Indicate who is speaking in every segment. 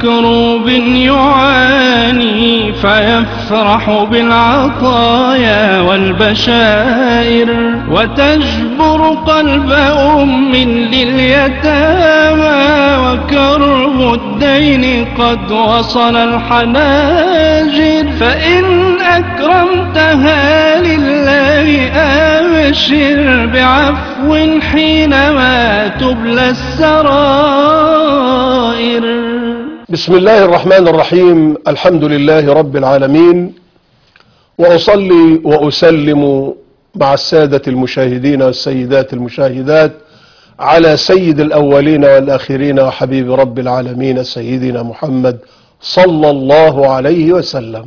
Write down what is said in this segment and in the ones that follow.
Speaker 1: مكروب يعاني فيفرح بالعطايا والبشائر، وتجبر قلب أم لليتامى، وكرب الدين قد وصل الحناجر. فإن أكرمتها لله أبشر بعفو حينما تبلى السرائر.
Speaker 2: بسم الله الرحمن الرحيم. الحمد لله رب العالمين، وأصلي وأسلم مع السادة المشاهدين والسيدات المشاهدات على سيد الأولين والآخرين وحبيب رب العالمين سيدنا محمد صلى الله عليه وسلم.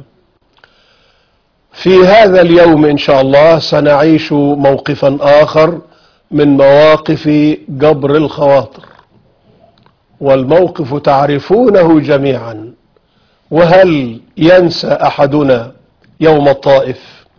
Speaker 2: في هذا اليوم إن شاء الله سنعيش موقفا آخر من مواقف جبر الخواطر، والموقف تعرفونه جميعا. وهل ينسى أحدنا يوم الطائف،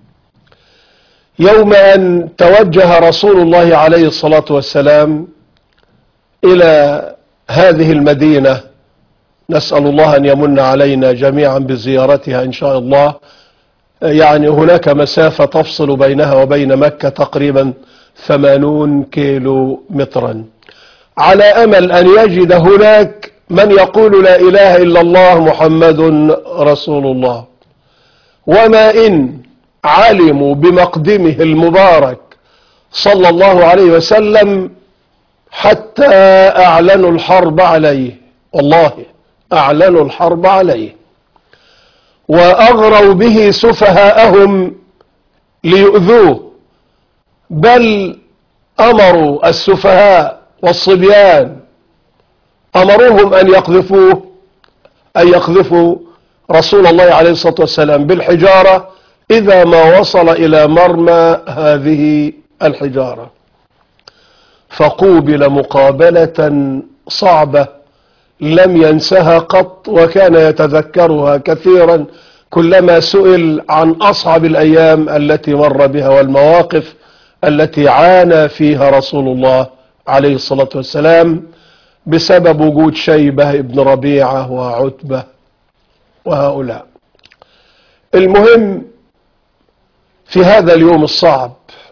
Speaker 2: يوم أن توجه رسول الله عليه الصلاة والسلام إلى هذه المدينة؟ نسأل الله أن يمن علينا جميعا بزيارتها إن شاء الله. يعني هناك مسافة تفصل بينها وبين مكة تقريبا 80 كيلو مترا، على أمل أن يجد هناك من يقول لا إله إلا الله محمد رسول الله. وما إن علموا بمقدمه المبارك صلى الله عليه وسلم حتى أعلنوا الحرب عليه، والله أعلنوا الحرب عليه، وأغروا به سفهاءهم ليؤذوه، بل أمروا السفهاء والصبيان أمروهم أن يقذفوا رسول الله عليه الصلاة والسلام بالحجارة إذا ما وصل إلى مرمى هذه الحجارة. فقوبل مقابلة صعبة لم ينسها قط، وكان يتذكرها كثيرا كلما سئل عن أصعب الأيام التي مر بها والمواقف التي عانى فيها رسول الله عليه الصلاة والسلام بسبب وجود شيبة ابن ربيعة وعتبة وهؤلاء. المهم، في هذا اليوم الصعب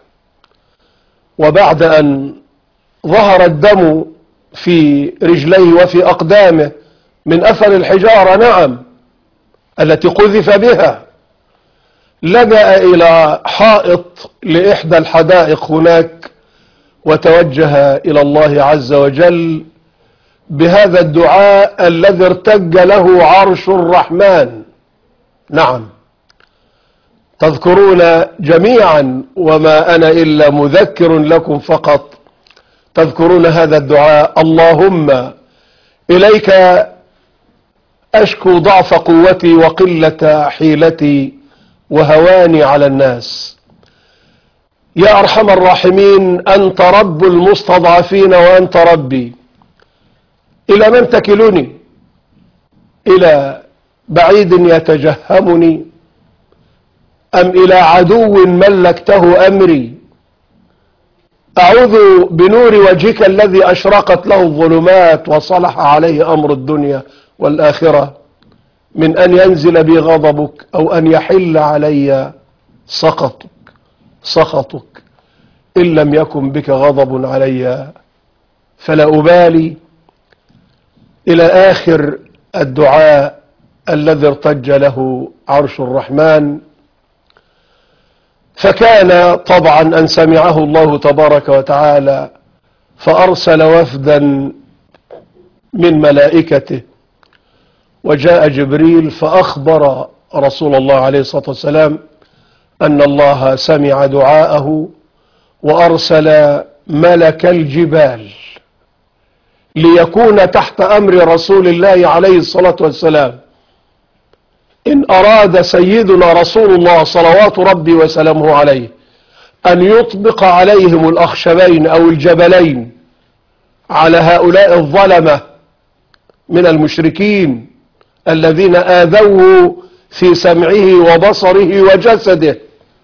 Speaker 2: وبعد أن ظهر الدم في رجليه وفي أقدامه من أثر الحجارة، نعم، التي قذف بها، لجأ إلى حائط لإحدى الحدائق هناك وتوجه إلى الله عز وجل بهذا الدعاء الذي ارتج له عرش الرحمن. نعم، تذكرون جميعا وما أنا إلا مذكر لكم فقط، تذكرون هذا الدعاء: اللهم إليك أشكو ضعف قوتي وقلة حيلتي وهواني على الناس. يا أرحم الراحمين، أنت رب المستضعفين وأنت ربي. إلى من تكلني؟ إلى بعيد يتجهمني أم إلى عدو ملكته أمري؟ أعوذ بنور وجهك الذي أشرقت له الظلمات وصلح عليه أمر الدنيا والآخرة من أن ينزل بي غضبك أو أن يحل علي سخطك. إن لم يكن بك غضب علي فلا أبالي، إلى آخر الدعاء الذي ارتج له عرش الرحمن. فكان طبعا أن سمعه الله تبارك وتعالى فأرسل وفدا من ملائكته، وجاء جبريل فأخبر رسول الله عليه الصلاة والسلام أن الله سمع دعاءه وأرسل ملك الجبال ليكون تحت أمر رسول الله عليه الصلاة والسلام. إن أراد سيدنا رسول الله صلوات ربي وسلامه عليه أن يطبق عليهم الأخشبين أو الجبلين على هؤلاء الظلمة من المشركين الذين آذوه في سمعه وبصره وجسده،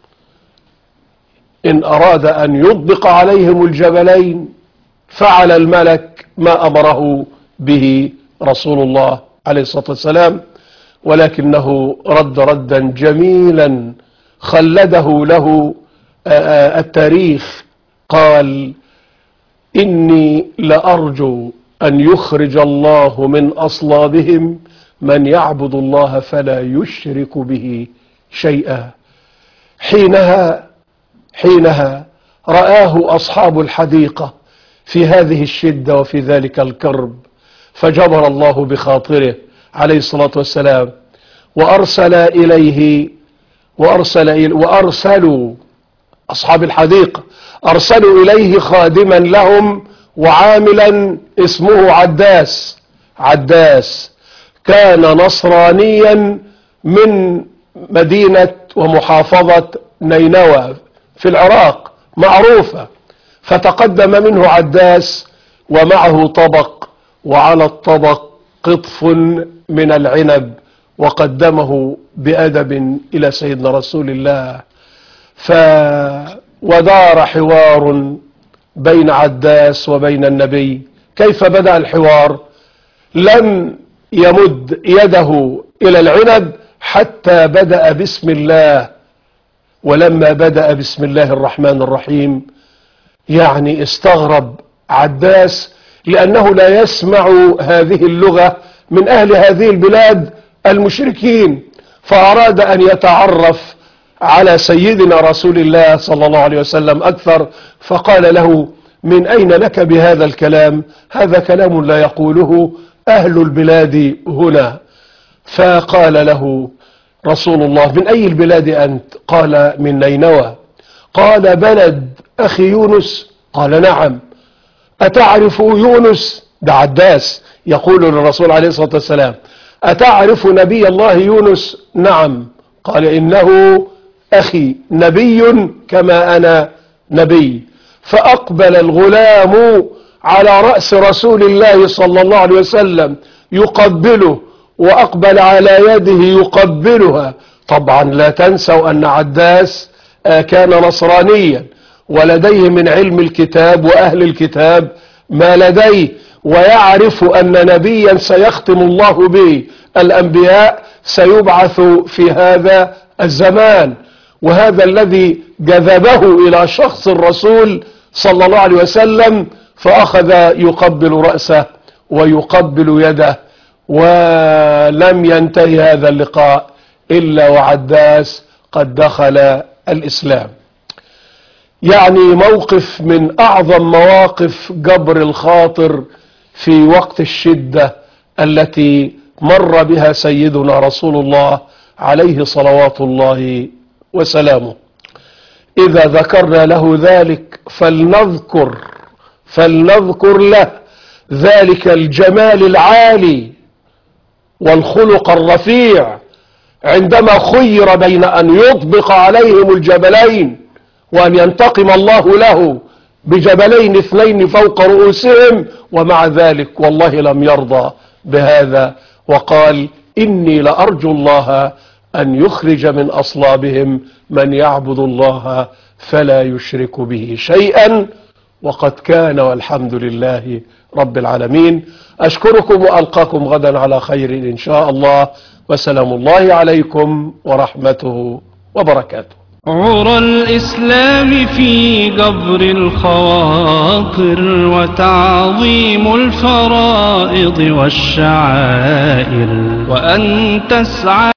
Speaker 2: إن أراد أن يطبق عليهم الجبلين فعل الملك ما أمره به رسول الله عليه الصلاة والسلام، ولكنه رد ردا جميلا خلده له التاريخ. قال: إني لأرجو أن يخرج الله من أصلابهم من يعبد الله فلا يشرك به شيئا. حينها رآه أصحاب الحديقة في هذه الشدة وفي ذلك الكرب، فجبر الله بخاطره عليه الصلاة والسلام، وأرسلوا أصحاب الحديقة أرسلوا إليه خادما لهم وعاملا اسمه عداس كان نصرانيا من مدينة ومحافظة نينوى في العراق معروفة. فتقدم منه عداس ومعه طبق، وعلى الطبق قطف من العنب، وقدمه بأدب إلى سيدنا رسول الله. ودار حوار بين عداس وبين النبي. كيف بدأ الحوار؟ لم يمد يده إلى العنب حتى بدأ بسم الله. ولما بدأ بسم الله الرحمن الرحيم يعني استغرب عداس، لأنه لا يسمع هذه اللغة من أهل هذه البلاد المشركين، فأراد أن يتعرف على سيدنا رسول الله صلى الله عليه وسلم أكثر، فقال له: من أين لك بهذا الكلام؟ هذا كلام لا يقوله أهل البلاد هنا. فقال له رسول الله: من أي البلاد أنت؟ قال: من نينوى. قال: بلد أخي يونس؟ قال: نعم. أتعرف يونس؟ ده عداس يقول للرسول عليه الصلاة والسلام: أتعرف نبي الله يونس؟ نعم. قال: إنه أخي نبي كما أنا نبي. فأقبل الغلام على رأس رسول الله صلى الله عليه وسلم يقبله، وأقبل على يده يقبلها. طبعا لا تنسوا أن عداس كان نصرانيا ولديه من علم الكتاب وأهل الكتاب ما لديه، ويعرف أن نبيا سيختم الله به الأنبياء سيبعث في هذا الزمان. وهذا الذي جذبه إلى شخص الرسول صلى الله عليه وسلم، فأخذ يقبل رأسه ويقبل يده. ولم ينتهي هذا اللقاء إلا وعداس قد دخل الإسلام. يعني موقف من أعظم مواقف جبر الخاطر في وقت الشدة التي مر بها سيدنا رسول الله عليه صلوات الله وسلامه. إذا ذكرنا له ذلك فلنذكر له ذلك الجمال العالي والخلق الرفيع عندما خير بين أن يطبق عليهم الجبلين وأن ينتقم الله له بجبلين اثنين فوق رؤوسهم، ومع ذلك والله لم يرضى بهذا، وقال: إني لأرجو الله أن يخرج من أصلابهم من يعبد الله فلا يشرك به شيئا، وقد كان، والحمد لله رب العالمين. أشكركم وألقاكم غدا على خير إن شاء الله، وسلام الله عليكم ورحمته وبركاته.
Speaker 1: عرى الإسلام في جبر الخواطر وتعظيم الفرائض والشعائر، وأن تسعى